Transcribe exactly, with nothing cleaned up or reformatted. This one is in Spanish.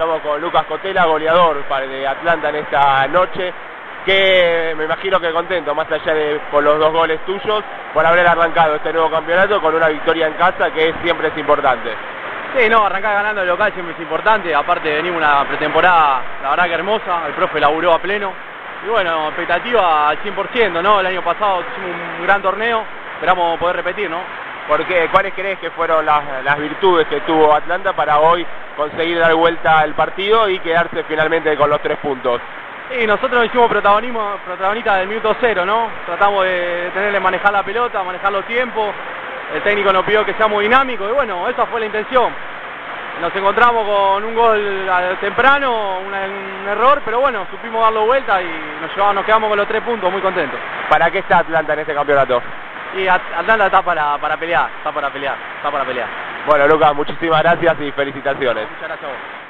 Estamos con Lucas Cotela, goleador de Atlanta en esta noche, que me imagino que contento, más allá de por los dos goles tuyos, por haber arrancado este nuevo campeonato con una victoria en casa, que siempre es importante. Sí, no, arrancar ganando el local siempre es importante, aparte venimos una pretemporada, la verdad que hermosa, el profe laburó a pleno, y bueno, expectativa al cien por ciento, ¿no? El año pasado hicimos un gran torneo, esperamos poder repetir, ¿no? Porque, ¿cuáles crees que fueron las, las virtudes que tuvo Atlanta para hoy conseguir dar vuelta al partido y quedarse finalmente con los tres puntos? Y nosotros hicimos protagonismo, protagonistas del minuto cero, ¿no? Tratamos de tenerle manejar la pelota, manejar los tiempos, el técnico nos pidió que seamos dinámicos y bueno, esa fue la intención. Nos encontramos con un gol temprano, un, un error, pero bueno, supimos darlo vuelta y nos, llevamos, nos quedamos con los tres puntos, muy contentos. ¿Para qué está Atlanta en este campeonato? Y Atlanta está para, para pelear, está para pelear, está para pelear. Bueno, Lucas, muchísimas gracias y felicitaciones. Muchas gracias a vos.